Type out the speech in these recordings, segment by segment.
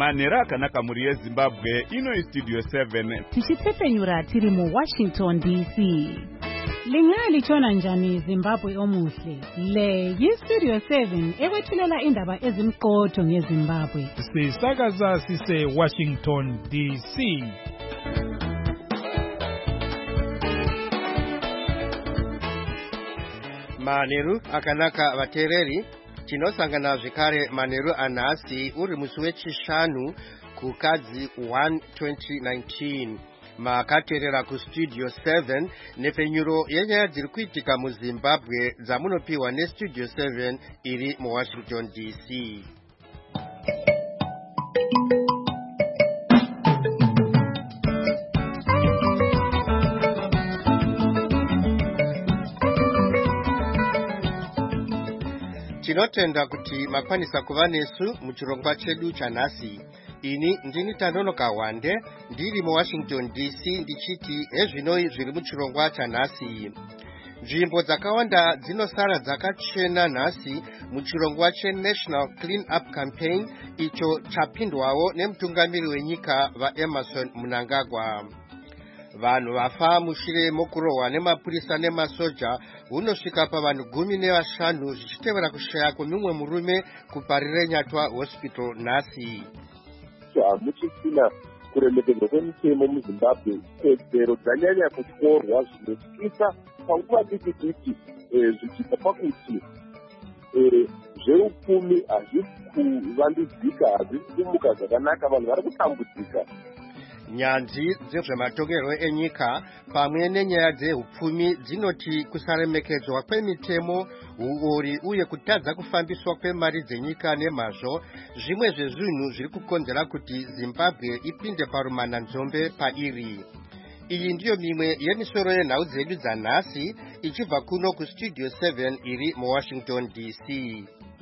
manhero akanaka muri yeZimbabwe. Ino Studio 7 tichitepfenyura tiri muWashington DC. Lingali chona njani Zimbabwe omuhle. Le yiStudio 7 ekwethulela indaba ezimqotho ngeZimbabwe. Sisakaza sise Washington DC. Manheru akanaka vateereri, tinosangana zvekare manheru anhasi uri musi wechishanu kukadzi 1 2019. Makateerera kuStudio 7 nepfenyuro yenyaya dziri kuitika muZimbabwe dzamunopiwa neStudio 7 iri muWashington DC. Tinotenda kuti makwanisa kuva nesu muchirongwa chedu chanhasi. Ini ndini Tanonoka Wande ndiri muWashington DC ndichiti ezvinoi zviri muchirongwa chanhasi. Nzvimbo dzakawanda dzinosara dzakachena nhasi muchirongwa cheNational Clean Up Campaign icho chapindwawo nemutungamiri wenyika vaEmmerson Mnangagwa. Vanhu vafa mushure mokurohwa nemapurisa nemasoja unosvika pavanhu 15 zvichitevera kushaya kwemumwe murume kuParire Nyatwa Hospital nhasi. Hamuchisina kuremekedzwa kwemitemo muZimbabwe, kodzero dzanyanya kutyorwa zvinotyisa panguva diki zvichibva pakuti zveupfumi hazvisi kuvandudzika, hazvisi kumuka zvakanaka, vanhu vari kutambudzika. Nyanzvi dzezvematongerwo enyika pamwe nenyaya dzeupfumi dzinoti kusaremekedzwa kwemitemo, uori uye kutadza kufambiswa kwemari dzenyika nemazvo zvimwe zvezvinhu zviri kukonzera kuti Zimbabwe ipinde parumananzombe pairi. Iyi ndiyo mimwe yemisoro yenhau dzedu dzanhasi ichibva kuno kuStudio 7 iri muWashington DC.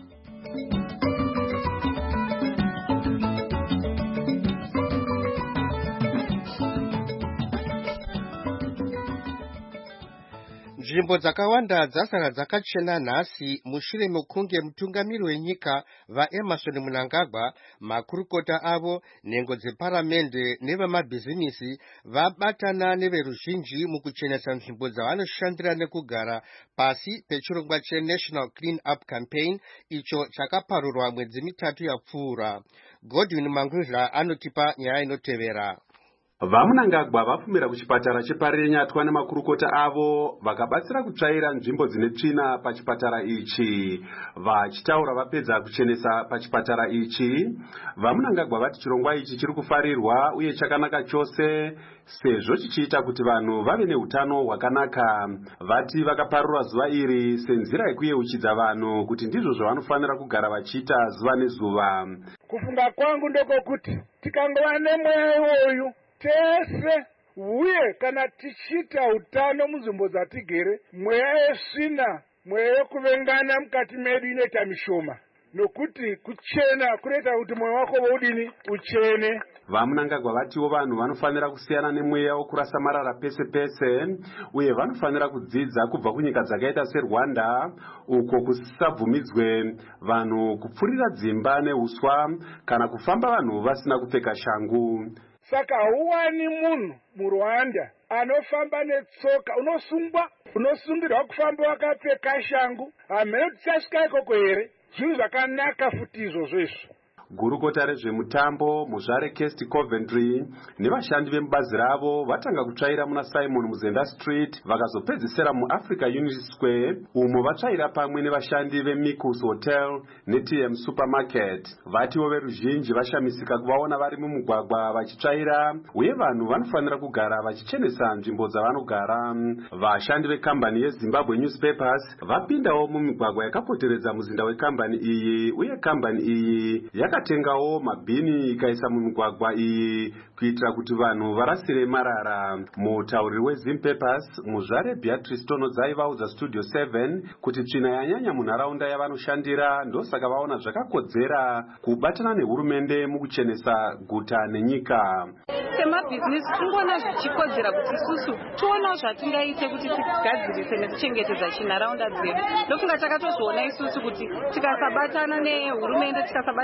Nzvimbo dzakawanda dzasara dzakachena nhasi mushure mekunge mutungamiri wenyika vaEmmerson Mnangagwa, makurukota avo, nhengo dzeparamende nevamabhizimisi vabatana neveruzhinji mukuchenesa nzvimbo dzavanoshandira nekugara pasi pechirongwa cheNational Clean Up Campaign icho chakaparurwa mwedzi mitatu yapfuura. Godwin Mangudla anotipa nyaya inotevera. VaMnangagwa vapfumira kuchipatara cheParire Nyatwa nemakurukota avo vakabatsira kutsvaira nzvimbo dzine tsvina pachipatara ichi. Vachitaura vapedza kuchenesa pachipatara ichi, VaMnangagwa vati chirongwa ichi chiri kufarirwa uye chakanaka chose sezvo chichiita kuti vanhu vave neutano hwakanaka. Vati vakaparura zuva iri senzira yekuyeuchidza vanhu kuti ndizvo zvavanofanira kugara vachiita zuva nezuva. Kufunga kwangu ndokokuti tikangova nemweya iwoyu tese uye kana tichita utano munzvimbo dzatigere, mweya yesvina, mweya yekuvengana mukati medu inoita mishoma, nokuti kuchena kunoita kuti mwoyo wako udini uchene. VaMnangagwa vatiwo vanhu vanofanira kusiyana nemweya wokurasa marara pese pese uye vanofanira kudzidza kubva kunyika dzakaita seRwanda uko kusabvumidzwe vanhu kupfurira dzimba neuswa kana kufamba vanhu vasina kupfeka shangu. Saka huwani munhu muRwanda anofamba netsoka, unosungirwa kufamba wakapfeka shangu. Hamene tichasvika ikoko here? Zvinhu zvakanaka futi izvozvo. Gurukota rezvemutambo Muzvare Kesti Coventry nevashandi vemubazi ravo vatanga kutsvaira muna Simon Muzenda Street vakazopedzisira muAfrica Unity Square umo vatsvaira pamwe nevashandi veMikus Hotel neTM Supermarket. Vatiwo veruzhinji vashamisika kuvaona vari mumugwagwa vachitsvaira uye vanhu vanofanira kugara vachichenesa nzvimbo dzavanogara. Vashandi vekambani yeZimbabwe Newspapers vapindawo mumigwagwa yakapoteredza muzinda wekambani iyi uye kambani iyi yakatengawo mabhini ikaisa mumigwagwa iyi kuitira kuti vanhu varasire marara. Mutauriri weZimpapers Muzvare Beatrice Tonodzai vaudza Studio 7 kuti tsvina yanyanya munharaunda yavanoshandira ndosaka vaona zvakakodzera kubatana nehurumende mukuchenesa guta nenyika. Semabhizinesi tingoona zvichikodzera kuti isusu toonawo zvatingaite kuti tigadzirise nekuchengetedza chinharaunda dzedu. Ndofunga takatozviona isusu kuti tikasabatana nehurumende, tikasabatana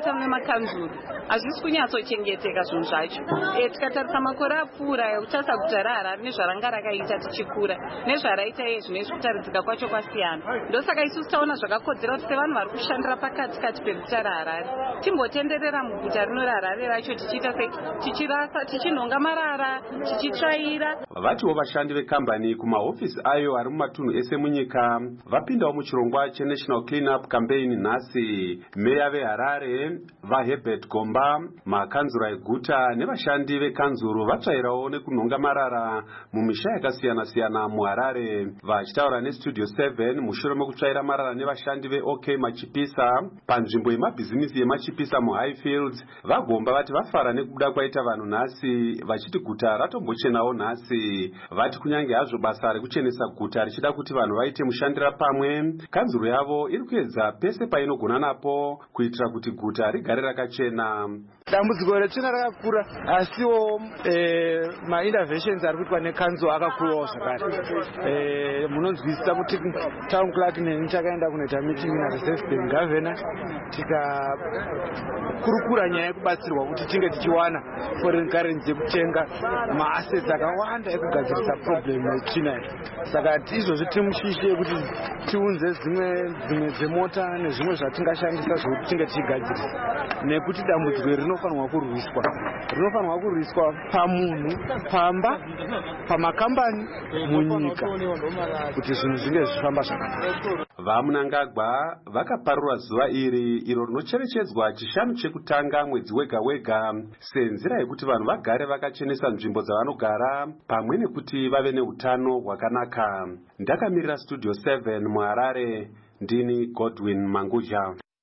yekanzuru hazvisi kunyatsochengeteka zvinhu zvacho. Tikatarisa makore apfuura ekutarisa guta raHarare nezvaranga rakaita tichikura nezvaraita iye zvinoizvi kutaridzika kwacho kwasiyana. Ndosaka isusu taona zvakakodzera kuti sevanhu vari kushandira pakati peguta raHarare timbotenderera muguta rino raHarare racho tichiita tichirasa tichinhonga marara tichitsvaira. Vatiwo vashandi vekambani kumahofisi ayo ari mumatunhu ese munyika vapindawo muchirongwa cheNational Cleanup Campaign nhasi. Meya veHarare vaHerbert Gomba, makanzura eguta nevashandi vekanzuru vatsvairawo nekunhonga marara mumisha yakasiyana-siyana muHarare. Vachitaura neStudio 7 mushure mekutsvaira marara nevashandi veOK Machipisa panzvimbo yemabhizimisi yemachipisa muHighfields, vaGomba vati vafara nekubuda kwaita vanhu nhasi, vachiti guta ratombochenawo nhasi. Vati kunyange hazvo basa rekuchenesa guta richida kuti vanhu vaite mushandira pamwe, kanzuru yavo iri kuedza pese painogona napo kuitira kuti guta rigare rakachena. Dambudziko retsvina rakakura, asiwo mainterventions ari kuitwa nekanzuru akakurawo zvakare. Munonzwisisa kuti town clerk neni takaenda kunoita meeting na reserve bank governor tikakurukura nyaya yekubatsirwa kuti tinge tichiwana foreign currency yekutenga maassets akawanda ekugadzirisa problem yetsvina. Saka izvozvi tiri mushishi yekuti tiunze dzimwe dzemota nezvimwe zvatingashandisa zvokuti tinge tichigadzirisa, nekuti dambudziko rinofanirwa kurwiswa pamunhu, pamba, pamakambani, munyika kuti zvinhu zvinge zvichifamba zvakanaka. VaMunangagwa vakaparura zuva iro rinocherechedzwa chishanu chekutanga mwedzi wega-wega senzira yekuti vanhu vagare vakachenesa nzvimbo dzavanogara pamwe nekuti vave neutano hwakanaka. Ndakamirira Studio 7 muHarare, ndini Godwin Manguja.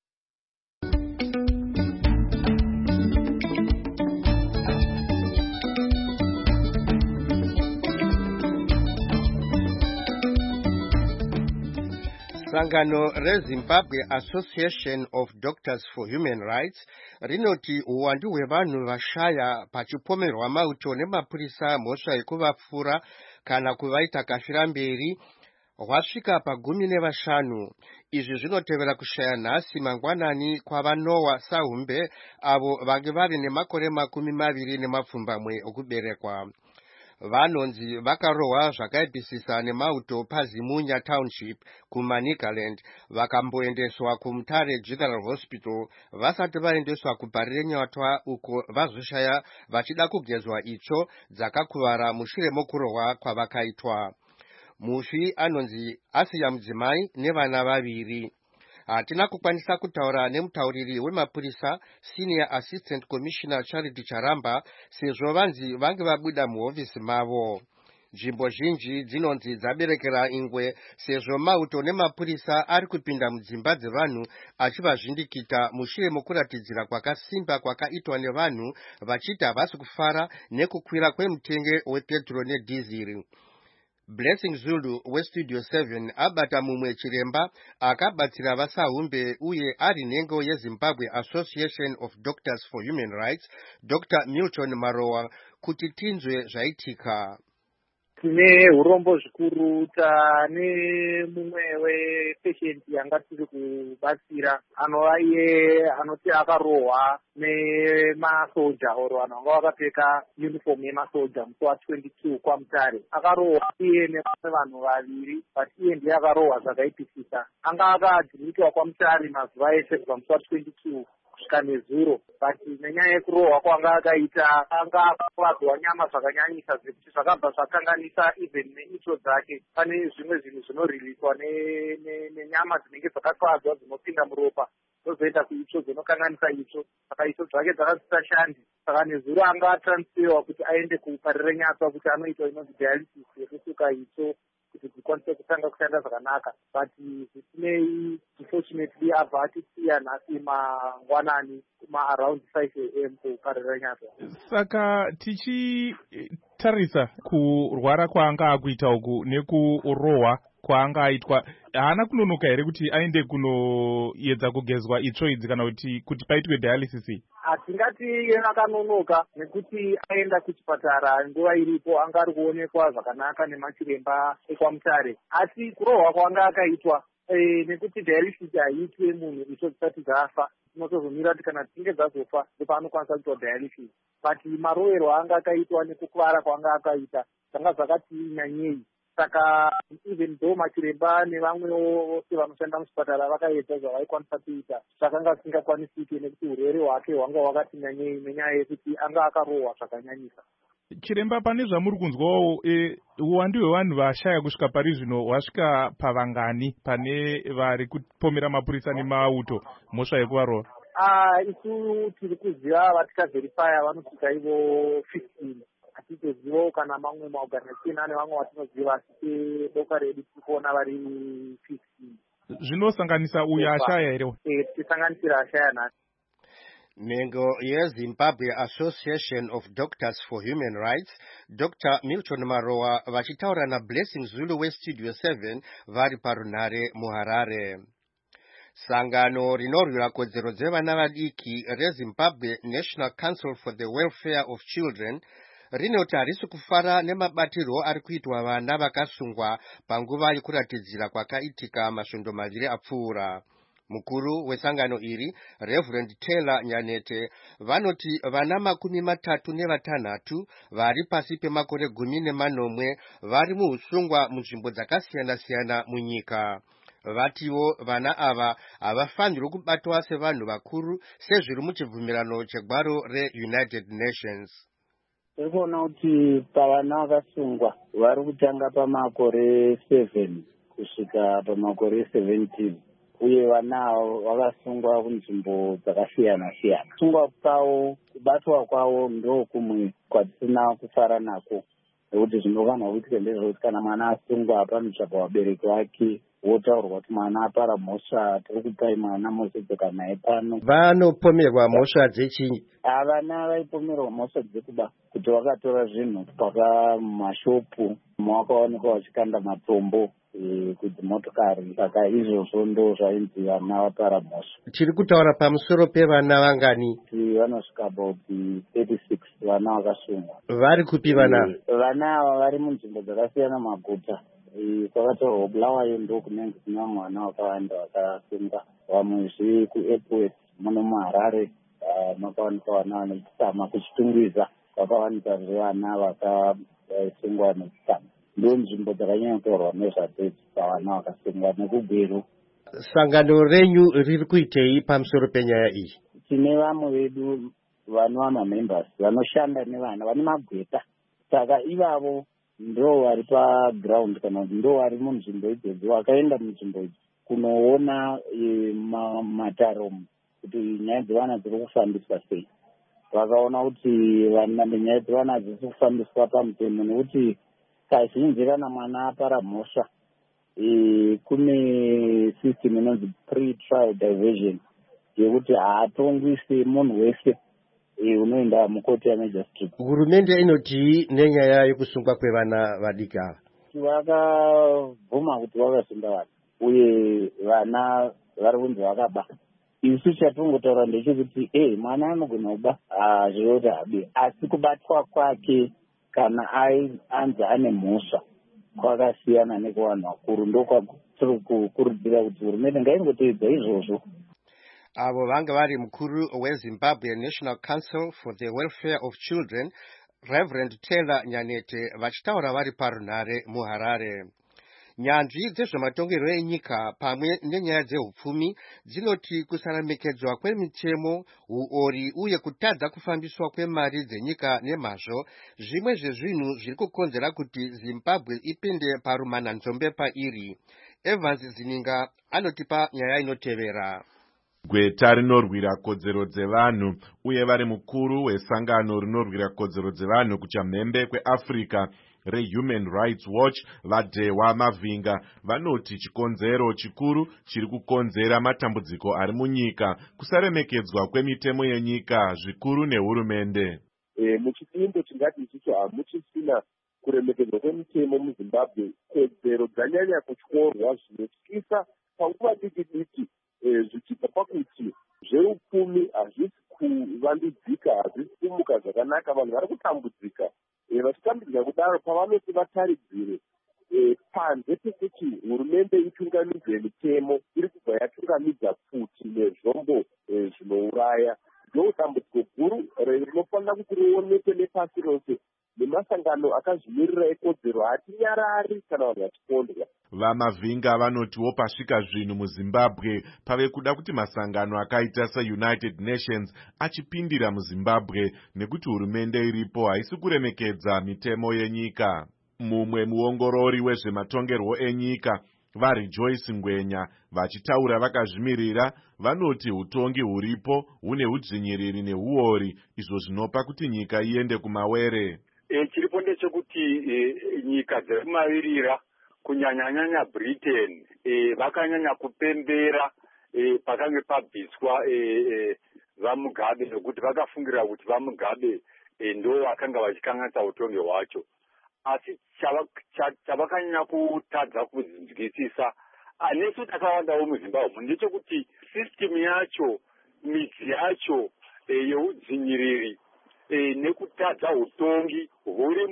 Sangano reZimbabwe Association of Doctors for Human Rights rinoti uwandu hwevanhu vashaya pachipomerwa mauto nemapurisa mhosva yekuvapfura kana kuvaita kafira mberi hwasvika pa15. Izvi zvinotevera kushaya nhasi mangwanani kwavaNoah Sahumbe avo vange vari nemakore 20 okuberekwa. Vanonzi vakarohwa zvakaipisisa nemauto paZimunya Township kuManicaland vakamboendeswa kuMutare General Hospital vasati vaendeswa kuBarirenyatwa uko vazoshaya vachida kugezwa itsvo dzakakuvara mushure mokurohwa kwavakaitwa. Mufi anonzi asiya mudzimai nevana 2. Hatina kukwanisa kutaura nemutauriri wemapurisa Senior Assistant Commissioner Charity Charamba sezvo vanzi vange vabuda muhofisi mavo. Nzvimbo zhinji dzinonzi dzaberekera ingwe sezvo mauto nemapurisa ari kupinda mudzimba dzevanhu achivazvindikita mushure mokuratidzira kwakasimba kwakaitwa nevanhu vachiti havasi kufara nekukwira kwemutenge wepetro nedhiziri. Blessing Zulu weStudio 7 abata mumwe chiremba akabatsira vaSahumbe uye ari nhengo yeZimbabwe Association of Doctors for Human Rights, Dr. Milton Marowa, kuti tinzwe zvaitika. Tine urombo zvikuru tane mumwe wepatient yanga tiri kubatsira anova iye anoti akarohwa nemasoja oro vanhu vanga vakapfeka uniform yemasoja musi wa22 kwaMutare. Akarohwa iye nevamwe vanhu 2 but iye ndiye akarohwa zvakaipisisa. Anga akadhimitwa kwaMutare mazuva ese kubva musi wa22 kusvika nezuro, but nenyaya yekurohwa kwanga akaita anga akakuvadzwa nyama zvakanyanyisa zvekuti zvakabva zvakanganisa even neitsvo dzake. Pane zvimwe zvinhu zvinoriliswa nenyama dzinenge dzakakuvadzwa dzinopinda muropa dzozoenda kuitsvo dzinokanganisa itsvo, saka itsvo dzake dzakasishashandi. Saka nezuro anga atransferwa kuti aende kuBarirenyatwa kuti anoitwa inonzi dialysis yekusuka itsvo kuti dzikwanise kutanga kushanda zvakanaka, but zvisinei unfortunately abva atisiya nhasi mangwanani around 5 am kuBarirenyatwa. Saka tichitarisa kurwara kwaanga akuita uku nekurohwa kwaanga aitwa, haana kunonoka here kuti aende kunoedza kugezwa itsvo idzi kana kuti paitwe dialysis? Hatingati akanonoka nekuti aenda kuchipatara nguva iripo anga ari kuonekwa zvakanaka nemachiremba ekwaMutare, asi kurohwa kwanga akaitwa nekuti dialysis haiitwe munhu icho dzisati dzafa. Tinotozomira kuti kana dzinge dzazofa ndopaanokwanisa kuitwa dialysis. But maroverwo anga akaitwa nekukuvara kwanga akaita zvanga zvakati nyanyei. Saka even though machiremba nevamwewo vose vanoshanda muchipatara vakaedza zvavaikwanisa kuita, zvakanga zvisingakwanisike nekuti urwere hwake hwanga hwakati nyanyei nenyaya yekuti anga akarohwa zvakanyanyisa. Chiremba, pane zvamuri kunzwawo, uwandu hwevanhu vashaya kusvika pari zvino hwasvika pavangani pane vari kupomera mapurisa nemauto mhosva yekuvarohwa? Isu tiri kuziva vatikavherifaya vanosvika ivo 15. Hatitozivawo kana mamwe maorganization ane vamwe vatinoziva, asi boka redu tiri kuona vari 15. Zvinosanganisa uyo ashaya here? Tichisanganisira ashaya nhasi. Nhengo yeZimbabwe Association of Doctors for Human Rights, Dr. Milton Marowa vachitaura naBlessing Zulu weStudio 7 vari parunhare muHarare. Sangano rinorwira kodzero dzevana vadiki reZimbabwe National Council for the Welfare of Children rinoti harisi kufara nemabatirwo ari kuitwa vana vakasungwa panguva yekuratidzira kwakaitika masvondo maviri apfuura. Mukuru wesangano iri, Reverend Taylor Nyanete, vanoti vana 36 vari pasi pemakore 18 vari muusungwa munzvimbo dzakasiyana-siyana munyika. Vatiwo vana ava havafanirwi kubatwa sevanhu vakuru sezviri muchibvumirano chegwaro reUnited Nations. Tirikuona kuti pavana vakasungwa vari kutanga pamakore 7 kusvika pamakore 17. Uye vana vakasungwa kunzvimbo dzakasiyana-siyana. Kusungwa kwavo, kubatwa kwavo ndo kumwe kwatisina kufara nako. Nekuti zvinofanirwa kuitika ndezvekuti kana mwana asungwa panotsvakwa vabereki vake, wotaurwa kuti mwana apara mhosva, tiri kupai mwana mosedzeka naye pano. Vanopomerwa mhosva dzechinyi? Vana vaipomerwa mhosva dzekuba kuti vakatora zvinhu pamashopu mavakaonekwa vachikanda matombo kudzimotokari. Saka izvozvo ndo zvainzi vana vapara mhosva. Tiri kutaura pamusoro pevana vangani? Vanosvika about 36 vana vakasungwa. Vari kupi vana? Vana ava vari munzvimbo dzakasiyana maguta. Kwakatorwa Bulawayo ndo kunenge kuna vamwe vana vakawanda vakasungwa. Vamwezve kuAirport muno muHarare makawanikwa vana vanechitama. Kuchitungwiza kwakawanikwa vana vakasungwa nechitama. Ndo nzvimbo dzakanyanya kutorwa nezvadzedzi pavana vakasungwa nekugweru. Sangano renyu riri kuitei pamusoro penyaya iyi? Tine vamwe vedu vanova mamembers vanoshanda nevana vane magweta. Saka ivavo ndo vari paground kana kuti ndo vari munzvimbo idzodzo, vakaenda munzvimbo idzi kunoona mataromo kuti nyaya dzevana dziri kufambiswa sei. Vakaona kuti nyaya dzevana dziri kufambiswa pamutemo, nekuti kazhinji kana mwana apara mhosva kune system inonzi pre-trial diversion yekuti haatongwi semunhu wese unoenda mukoti yamajistrate. Hurumende inoti nenyaya yekusungwa kwevana vadiki ava? Vakabvuma kuti vakasunga vana uye vana vari kunzi vakaba. Isu chatongotaura ndechekuti mwana anogona kuba zviroti habe, asi kubatwa kwake kana anzi ane mhosva kwakasiyana nekuvanhu vakuru. Ndokwatiri kukurudzira kuti hurumende ngaingoteedza izvozvo. Avo vanga vari mukuru weZimbabwe National Council for the Welfare of Children, Reverend Taylor Nyanete, vachitaura vari parunhare muHarare. Nyanzvi dzezvematongerwo enyika pamwe nenyaya dzehupfumi dzinoti kusaremekedzwa kwemitemo, uori uye kutadza kufambiswa kwemari dzenyika nemazvo zvimwe zvezvinhu zviri kukonzera kuti Zimbabwe ipinde parumananzombe pairi. Evans Zininga anotipa nyaya inotevera. Gweta rinorwira kodzero dzevanhu uye vari mukuru wesangano rinorwira kodzero dzevanhu kuchamhembe kweAfrica reHuman Rights Watch vaDhewa Mavhinga vanoti chikonzero chikuru chiri kukonzera matambudziko ari munyika kusaremekedzwa kwemitemo yenyika zvikuru nehurumende. Muchipindo tingati ichicho hamuchisina kuremekedzwa kwemitemo muZimbabwe. Kodzero dzanyanya kutyorwa zvinotyisa panguva diki zvichibva pakuti zveupfumi hazvisi kuvandudzika, hazvisi kumuka zvakanaka. Vanhu vari kutambudzika. Vachitambudzika kudaro pavanoti vataridzire panze pekuti hurumende itungamidze mitemo mitemo iri kubva yatungamidza futi nezvombo zvinouraya. Ndodambudziko guru rinofanira kuti rionekwe nepasi rose nemasangano akazvimirira ekodzero hatinyarari kana vanhu vachikondwa. Vamavhinga vanotiwo pasvika zvinhu muZimbabwe pave kuda kuti masangano akaita seUnited Nations achipindira muZimbabwe nekuti hurumende iripo haisi kuremekedza mitemo yenyika. Mumwe muongorori wezvematongerwo enyika vaRejoice Ngwenya vachitaura vakazvimirira vanoti utongi huripo hune udzvinyiriri neuori izvo zvinopa kuti nyika iende kumawere. Chiripo ndechekuti nyika dzekumavirira kunyanyanyanya Britain vakanyanya kupembera pakange pabviswa vaMugabe nokuti vakafungira kuti vaMugabe ndo vakanga vachikanganisa utongi hwacho. Asi chavakanyanya kutadza kunzwisisa nesu takawandawo muZimbabwe ndechekuti system yacho midzi yacho yeudzvinyiriri nekutadza utongi huri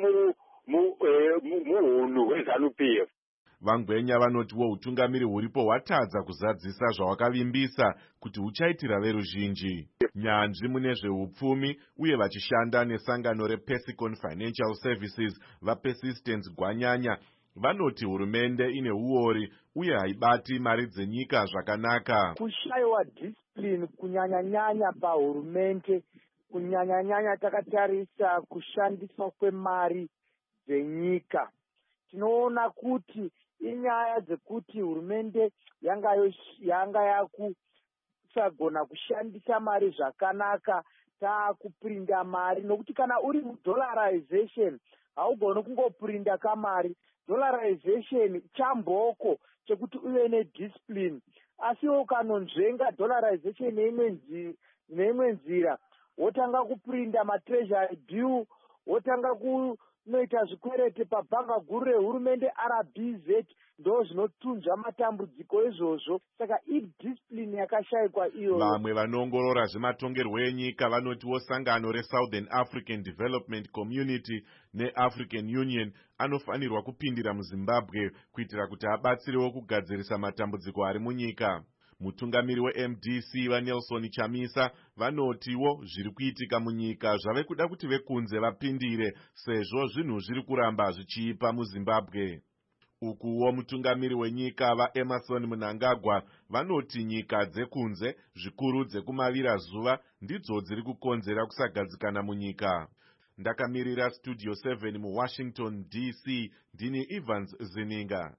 muhunhu hweZANU-PF. Vangwenya vanotiwo utungamiri huripo hwatadza kuzadzisa zvawakavimbisa kuti huchaitira veruzhinji. Nyanzvi mune zveupfumi uye vachishanda nesangano rePesicon Financial Services vaPersistence Gwanyanya vanoti hurumende ine uori uye haibati mari dzenyika zvakanaka. Kushayiwa discipline kunyanyanyanya pahurumende, kunyanyanyanya takatarisa kushandiswa kwemari dzenyika. Tinoona kuti inyaya dzekuti hurumende yanga yakusagona kushandisa mari zvakanaka taakuprinda mari, nokuti kana uri mudollarization haugoni kungoprinda kamari. Dollarization chamboko chekuti uve nediscipline, asi ukanonzvenga dollarization neimwe nzira wotanga kuprinda matreasury bill, wotanga kunoita zvikwereti pabhanga guru rehurumende RBZ, ndo zvinotunzva matambudziko izvozvo. Saka idiscipline yakashayikwa iyo. Vamwe vanoongorora zvematongerwo enyika vanotiwo sangano reSouthern African Development Community neAfrican Union anofanirwa kupindira muZimbabwe kuitira kuti abatsirewo kugadzirisa matambudziko ari munyika. Mutungamiri weMDC vaNelson Chamisa vanotiwo zviri kuitika munyika zvave kuda kuti vekunze vapindire sezvo zvinhu zviri kuramba zvichiipa muZimbabwe. Ukuwo mutungamiri wenyika vaEmerson Mnangagwa vanoti nyika dzekunze zvikuru dzekumavira zuva ndidzo dziri kukonzera kusagadzikana munyika. Ndakamirira Studio 7 muWashington DC, ndini Evans Zininga.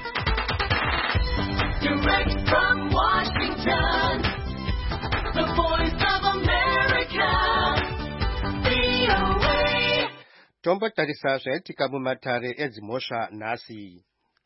Direct from Washington, the voice of America, VOA. Tombotarisa zvaitika mumatare edzimhosva nhasi.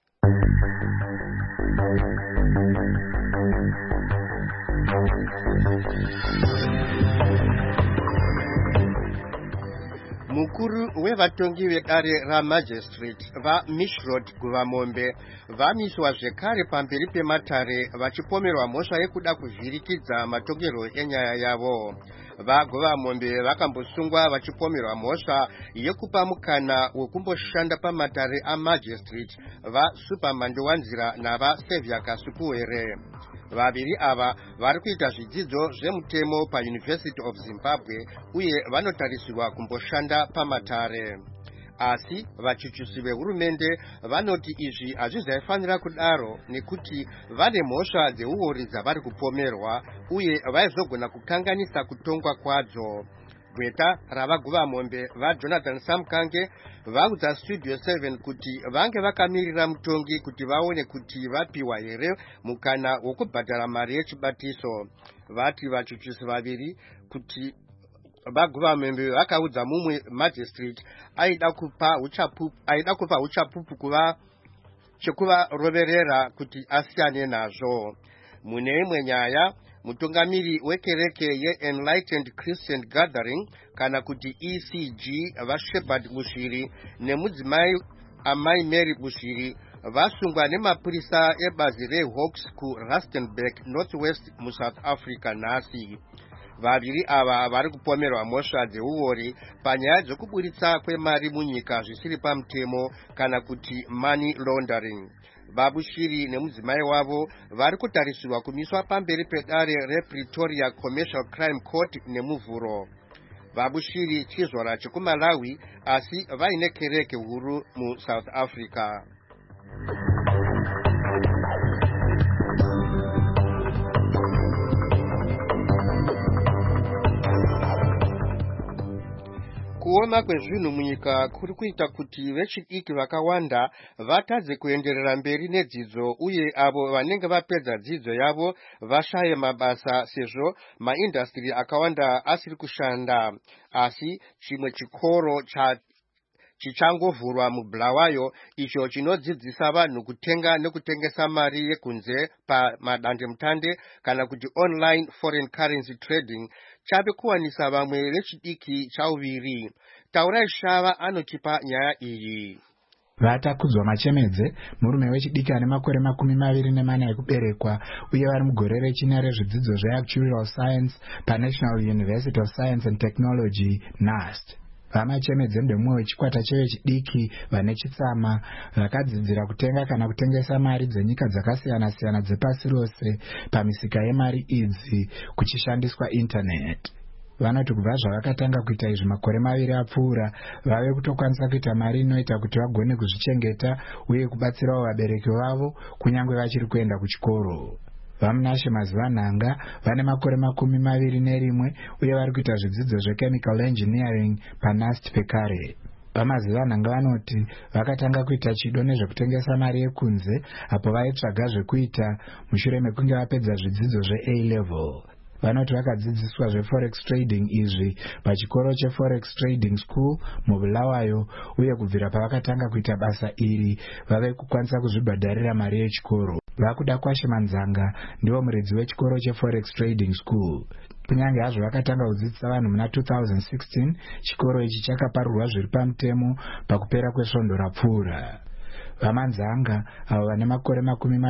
Mukuru wevatongi vedare ramagistrate vaMishrod Guvamombe vamiswa zvekare pamberi pematare vachipomerwa mhosva yekuda kuvhirikidza matongero enyaya yavo. VaGuvamombe vakambosungwa vachipomerwa mhosva yekupa mukana wekumboshanda pamatare amagistrate vaSupamandowanzira navaSevia Kasukuwere. Vaviri ava vari kuita zvidzidzo zvemutemo paUniversity of Zimbabwe uye vanotarisirwa kumboshanda pamatare. Asi vachuchusi vehurumende vanoti izvi hazvizaifanira kudaro nekuti vane mhosva dzeuori dzavari kupomerwa uye vaizogona kukanganisa kutongwa kwadzo. Gweta ravaGuvamombe vaJonathan Samkange vaudza Studio 7 kuti vange vakamirira mutongi kuti vaone kuti vapiwa here mukana wokubhadhara mari yechibatiso. Vati vachuchusi vaviri kuti vaGuvamombe vakaudza mumwe magistrate aida kupa uchapupu kuva chekuvaroverera kuti asiyane nazvo. Mune imwe nyaya, mutungamiri wekereke yeEnlightened Christian Gathering kana kuti ECG vaShepard Bushiri nemudzimai Amai Mary Bushiri vasungwa nemapurisa ebazi reHawks kuRustenburg Northwest muSouth Africa nhasi. Vaviri ava vari kupomerwa mhosva dzeuori panyaya dzekuburitsa kwemari munyika zvisiri pamutemo kana kuti money laundering. Babushiri nemudzimai wavo vari kutarisirwa kumiswa pamberi pedare rePretoria Commercial Crime Court nemuvhuro. Babushiri chizvarwa chekuMalawi asi vaine kereke huru muSouth Africa. Kuoma kwezvinhu munyika kuri kuita kuti vechidiki vakawanda vatadze kuenderera mberi nedzidzo uye avo vanenge vapedza dzidzo yavo vashaye mabasa sezvo maindastri akawanda asiri kushanda. Asi chimwe chikoro chichangovhurwa muBulawayo icho chinodzidzisa vanhu kutenga nekutengesa mari yekunze pamadandemutande kana kuti online foreign currency trading chave kuwanisa vamwe vechidiki chauviri. Taurai Shava anotipa nyaya iyi. Vatakudzwa Machemedze, murume wechidiki ane makore 24 ekuberekwa uye vari mugore rechina rezvidzidzo zveactuarial science paNational University of Science and Technology NUST. Vamachemedze ndemumwe wechikwata chevechidiki vane chitsama vakadzidzira kutenga kana kutengesa mari dzenyika dzakasiyana-siyana dzepasi rose pamisika yemari idzi kuchishandiswa internet. Vanoti kubva zvavakatanga kuita izvi makore 2 apfuura vave kutokwanisa kuita mari inoita kuti vagone kuzvichengeta uye kubatsirawo vabereki vavo kunyange vachiri kuenda kuchikoro. Vamunashe mazuvanhanga vane makore 21 uye vari kuita zvidzidzo zvechemical engineering paNUST pekare. Vamazuvanhanga vanoti vakatanga kuita chido nezvekutengesa mari yekunze apo vaitsvaga zvekuita mushure mekunge vapedza zvidzidzo zveA-level. Vanoti vakadzidziswa zveforex trading izvi pachikoro cheForex Trading School muBulawayo uye kubvira pavakatanga kuita basa iri vave kukwanisa kuzvibhadharira mari yechikoro. Vakuda Kwashe Manzanga ndiwo muridzi wechikoro cheForex Trading School. Kunyange hazvo vakatanga kudzidzisa vanhu muna 2016, chikoro ichi chakaparurwa zviri pamutemo pakupera kwesvondo rapfuura. Vamanzanga avo vane makore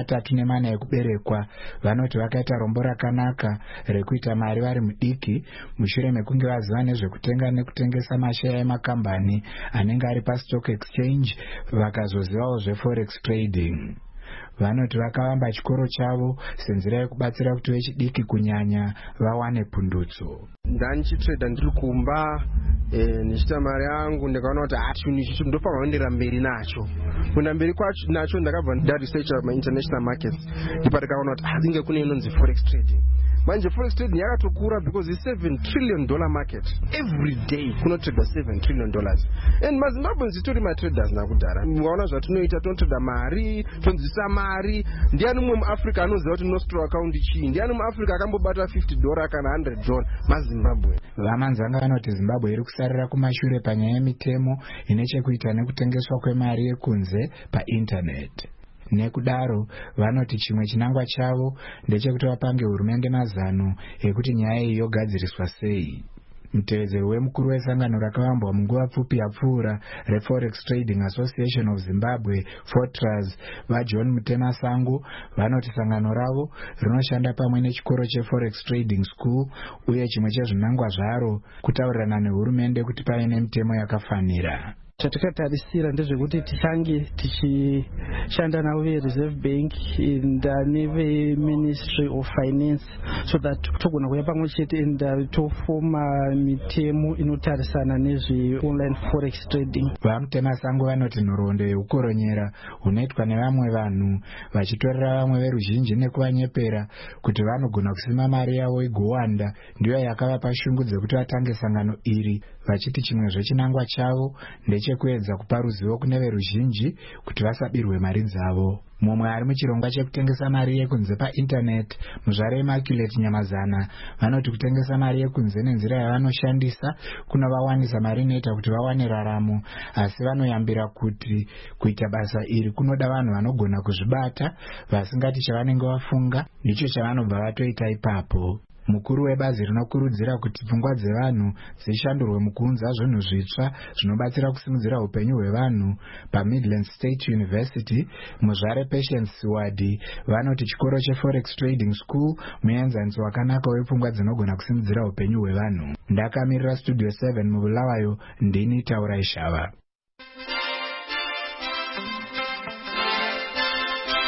34 ekuberekwa vanoti vakaita rombo rakanaka rekuita mari vari mudiki mushure mekunge vaziva nezvekutenga nekutengesa masheya emakambani anenge ari pastock exchange vakazozivawo zveforex trading. Vanoti vakavamba chikoro chavo senzira yekubatsira kuti vechidiki kunyanya vawane pundutso. Ndanichitreda ndiri kumba nichita mari yangu ndikaona kuti chinhu ichi ndofanira kuendera mberi nacho. Kuenda mberi kwacho nacho ndakabva ndaresearcha international markets ndipo ndikaona kuti inge kune inonzi forex trading. Manje forex trading yakatokura because it's $7 trillion market. Every day kunotrade $7 trillion. And maZimbabweans titori matraders nakudhara. Mukaona zvatinoita tonotrada mari, tonzisa mari. Ndiani mumwe muAfrica anoziva kuti nostro account chii? Ndiani muAfrica akambobata $50 kana $100 maZimbabwe? Vamanzanga vanoti Zimbabwe iri kusarira kumashure panyaya yemitemo ine chekuita nekutengeswa kwemari yekunze painternet. Nekudaro vanoti chimwe chinangwa chavo ndechekuti vapange hurumende mazano ekuti nyaya iyi yogadziriswa sei. Mutevedzeri wemukuru wesangano rakavambwa munguva pfupi yapfuura reForex Trading Association of Zimbabwe FOTRAS vaJohn Mutemasango vanoti sangano ravo rinoshanda pamwe nechikoro cheForex Trading School uye chimwe chezvinangwa zvaro kutaurirana nehurumende kuti pave nemitemo yakafanira. Chatakatarisira ndezvekuti tichange tichishanda navo veReserve Bank neve Ministry of Finance so that togona kuya pamwe chete tofoma mitemo inotarisana nezve online forex trading. Vamutemasango vanoti nhoroondo yeukoronyera hunoitwa nevamwe vanhu vachitorera vamwe veruzhinji nekuvanyepera kuti vanogona kusima mari yavo igowanda ndiyo yakavapa shungu dzekuti vatange sangano iri vachiti chimwe zvechinangwa chavo ndechekuedza kupa ruzivo kune veruzhinji kuti vasabirwe mari dzavo. Mumwe ari muchirongwa chekutengesa mari yekunze painternet muzvare Immaculate Nyamazana vanoti kutengesa mari yekunze nenzira yavanoshandisa kunovawanisa mari inoita kuti vawane raramo, asi vanoyambira kuti kuita basa iri kunoda vanhu vanogona kuzvibata vasingati chavanenge vafunga ndicho chavanobva vatoita ipapo. Mukuru webazi rinokurudzira kuti pfungwa dzevanhu dzishandurwe mukuunza zvinhu zvitsva zvinobatsira kusimudzira upenyu hwevanhu paMidland State University muzvare Patience Siwadi vanoti chikoro cheForex Trading School muenzaniso wakanaka wepfungwa dzinogona kusimudzira upenyu hwevanhu. Ndakamirira Studio 7 muBulawayo, ndini Taurai Shava.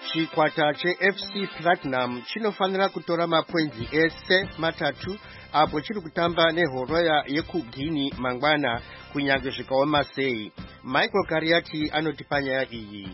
chikwata cheFC Platinum chinofanira kutora mapoinzi ese matatu apo chiri kutamba neHoroya yekuGuinea mangwana kunyange zvikaoma sei. Michael Kariati anotipa nyaya iyi.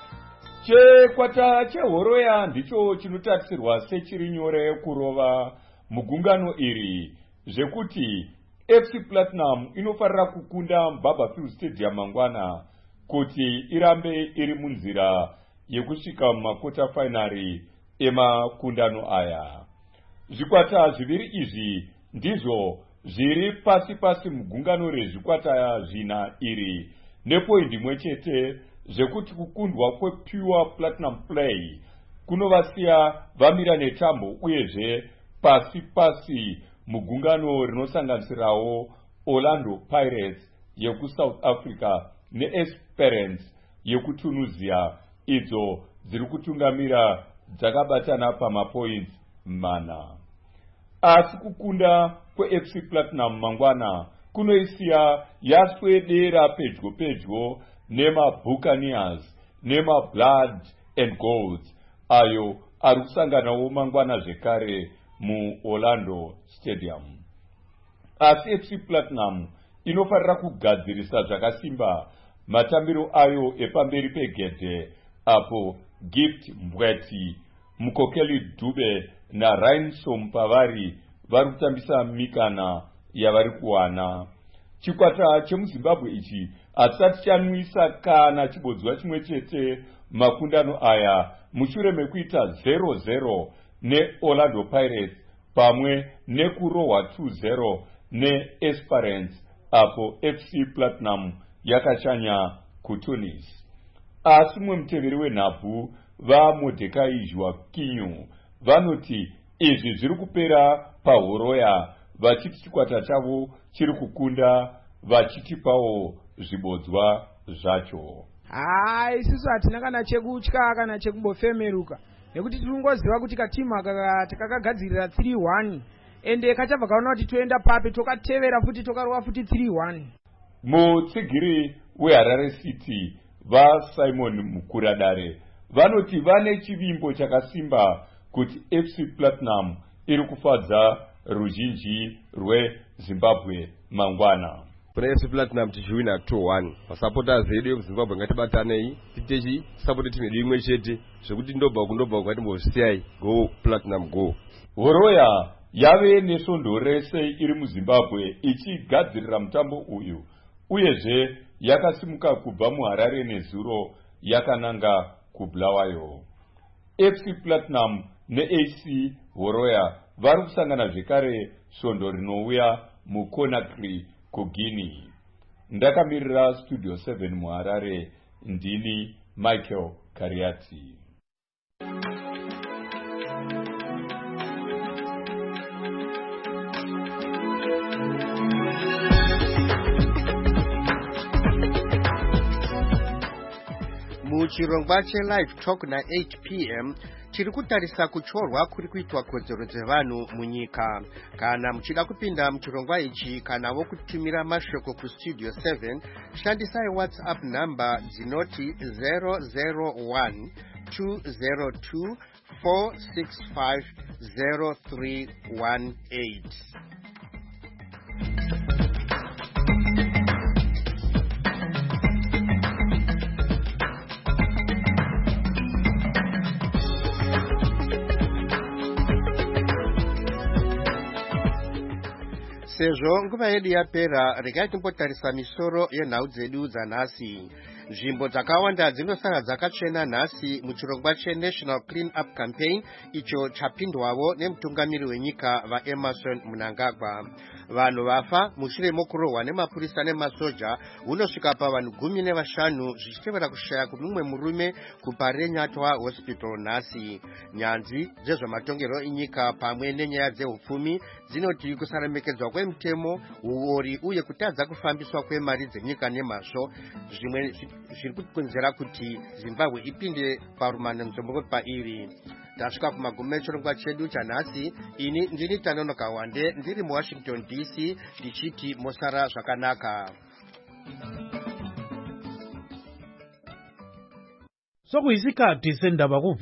Chikwata cheHoroya ndicho chinotarisirwa sechiri nyore kurova mugungano iri, zvekuti FC Platinum inofarira kukunda Barberfield Stadium mangwana kuti irambe iri munzira yekusvika mumakota finari emakundano aya. Zvikwata zviviri izvi ndizvo zviri pasi mugungano rezvikwata zvina iri nepoindi imwe chete, zvekuti kukundwa kwePure Platinum Play kunovasiya vamira netambo uyezve pasi mugungano rinosanganisirawo Orlando Pirates yekuSouth Africa neEsperance yekuTunisia, idzo dziri kutungamira dzakabatana pamapoints mana. Asi kukunda kweFC Platinum mangwana kunoisiya yaswedera pedyo nemaBuccaneers nemaBlood and Golds ayo ari kusanganawo mangwana zvekare muOrlando Stadium. Asi FC Platinum inofarira kugadzirisa zvakasimba matambiro ayo epamberi pegedhe apo Gift Mbweti, Mukokeli Dube naRainsom pavari vari kutambisa mikana yavari kuwana. Chikwata chemuZimbabwe ichi hatisati chanwisa kana chibodzwa chimwe chete makundano aya mushure mekuita 0-0 neOrlando Pirates pamwe nekurohwa 2-0 neEsperance apo FC Platinum yakachanya kuTunis. Asi mumwe muteveri wenhabvu vaMordecai Joaquinho vanoti izvi zviri kupera paHoroya, vachiti chikwata chavo chiri kukunda vachitipawo zvibodzwa zvacho. Isusu hatina kana chekutya kana chekumbofemeruka, nekuti tiringoziva kuti katimu aka takakagadzirira 3-1 ende kachabva kaona kuti toenda pape tokatevera futi tokarova futi 3-1. Mutsigiri weHarare City vaSimon Mukuradare vanoti vane chivimbo chakasimba kuti FC Platinum iri kufadza ruzhinji rweZimbabwe mangwana. Kuna FC Platinum tichiwina 2-1. Supporters vedu vekuZimbabwe ngatibatanei tisapoti timu yedu imwe chete, zvekuti ndobva kwatimbosiyai. Go Platinum go. Horoya yave nesvondo rese iri muZimbabwe ichigadzirira mutambo uyu, uyezve yakasimuka kubva muHarare nezuro yakananga kuBulawayo. FC Platinum neAC Horoya vari kusangana zvekare svondo rinouya muConakry kuGuinea. Ndakamirira Studio 7 muHarare, ndini Michael Kariati. Muchirongwa cheLive Talk na 8 p.m. chiri kutarisa kuchorwa kuri kuitwa kodzero dzevanhu munyika. Kana muchida kupinda muchirongwa ichi kana vokutumira mashoko kuStudio 7, shandisai WhatsApp number dzinoti 001 202 465 0318. Sezvo nguva yedu yapera, regai timbotarisa misoro yenhau dzedu dzanhasi. Nzvimbo dzakawanda dzinosara dzakachena nhasi muchirongwa cheNational Clean Up Campaign icho chapindwawo nemutungamiri wenyika vaEmerson Mnangagwa. Vanhu vafa mushure mokurohwa nemapurisa nemasoja unosvika pavanhu 15 zvichitevera kushaya kumumwe murume kuParenyatwa Hospital nhasi. Nyanzvi dzezvematongerwo enyika pamwe nenyaya dzehupfumi dzinoti kusaremekedzwa kwemutemo, uori uye kutadza kufambiswa kwemari dzenyika nemazvo zvimwe zviri kukonzera kuti Zimbabwe ipinde parumana nzombo pairi. Tasvika kumagumo echirongwa chedu chanhasi. Ini ndini Tanonoka Wande ndiri muWashington DC ndichiti mosara zvakanaka. Sokuyisikhathi sendaba